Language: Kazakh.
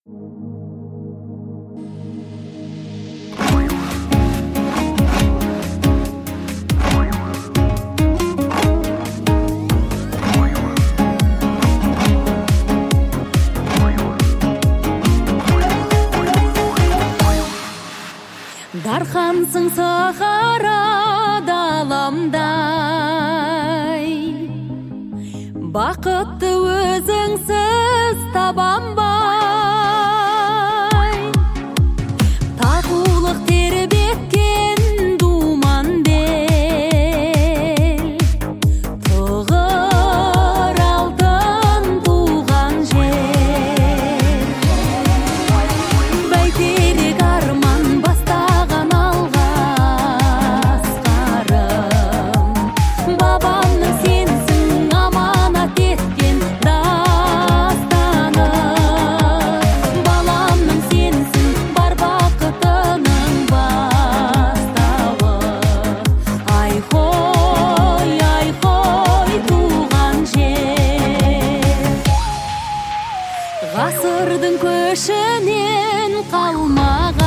Дархансың сахара даламдай, бақытты өзіңсіз табанбай. Татулық тербеткен думан бел, тұғыр алтын туған жер. Бәйтерек арман бастаған алға асқарым, бабамның сенсің аманат еткен дастаны. Баламның сенсің бар бақытының бастауы. Ай хой туған жер, ғасырдың көшінен қалмаған